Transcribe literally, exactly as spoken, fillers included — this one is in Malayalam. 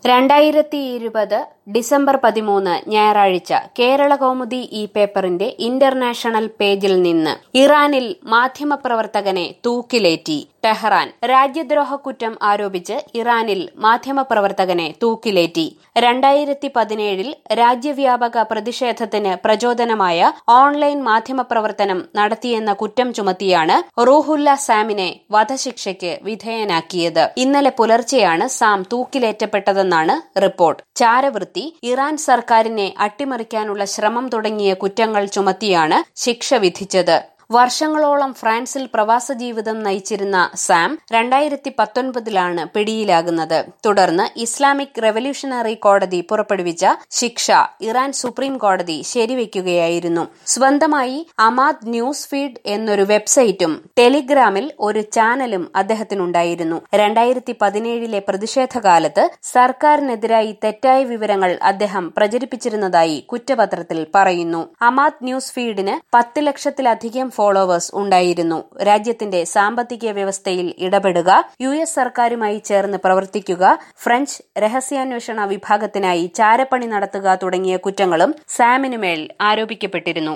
രണ്ടായിരത്തി ഇരുപത് ഡിസംബർ പതിമൂന്ന് ഞായറാഴ്ച കേരള കൗമുദി ഈ പേപ്പറിന്റെ ഇന്റർനാഷണൽ പേജിൽ നിന്ന് ഇറാനിൽ മാധ്യമപ്രവർത്തകനെ തൂക്കിലേറ്റി. ടെഹ്റാൻ. രാജ്യദ്രോഹ കുറ്റം ആരോപിച്ച് ഇറാനിൽ മാധ്യമപ്രവർത്തകനെ തൂക്കിലേറ്റി. രണ്ടായിരത്തി പതിനേഴിൽ രാജ്യവ്യാപക പ്രതിഷേധത്തിന് പ്രചോദനമായ ഓൺലൈൻ മാധ്യമപ്രവർത്തനം നടത്തിയെന്ന കുറ്റം ചുമത്തിയാണ് റൂഹുല്ല സാമിനെ വധശിക്ഷയ്ക്ക് വിധേയനാക്കിയത്. ഇന്നലെ പുലർച്ചെയാണ് സാം തൂക്കിലേറ്റപ്പെട്ടതെന്നാണ് റിപ്പോർട്ട്. ചാരവൃത്തി, ഇറാൻ സർക്കാരിനെ അട്ടിമറിക്കാനുള്ള ശ്രമം തുടങ്ങിയ കുറ്റങ്ങൾ ചുമത്തിയാണ് ശിക്ഷ വിധിച്ചത്. വർഷങ്ങളോളം ഫ്രാൻസിൽ പ്രവാസ ജീവിതം നയിച്ചിരുന്ന സാം രണ്ടായിരത്തി പത്തൊൻപതിലാണ് പിടിയിലാകുന്നത്. തുടർന്ന് ഇസ്ലാമിക് റവല്യൂഷണറി കോടതി പുറപ്പെടുവിച്ച ശിക്ഷ ഇറാൻ സുപ്രീം കോടതി ശരിവയ്ക്കുകയായിരുന്നു. സ്വന്തമായി അമാദ് ന്യൂസ് ഫീഡ് എന്നൊരു വെബ്സൈറ്റും ടെലിഗ്രാമിൽ ഒരു ചാനലും അദ്ദേഹത്തിനുണ്ടായിരുന്നു. രണ്ടായിരത്തി പതിനേഴിലെ പ്രതിഷേധകാലത്ത് സർക്കാരിനെതിരായി തെറ്റായ വിവരങ്ങൾ അദ്ദേഹം പ്രചരിപ്പിച്ചിരുന്നതായി കുറ്റപത്രത്തിൽ പറയുന്നു. അമാദ് ന്യൂസ് ഫീഡിന് പത്ത് ലക്ഷത്തിലധികം ഫോളോവേഴ്സ് ഉണ്ടായിരുന്നു. രാജ്യത്തിന്റെ സാമ്പത്തിക വ്യവസ്ഥയിൽ ഇടപെടുക, യു എസ് സർക്കാരുമായി ചേർന്ന് പ്രവർത്തിക്കുക, ഫ്രഞ്ച് രഹസ്യാന്വേഷണ വിഭാഗത്തിനായി ചാരപ്പണി നടത്തുക തുടങ്ങിയ കുറ്റങ്ങളും സാമിനുമേൽ ആരോപിക്കപ്പെട്ടിരുന്നു.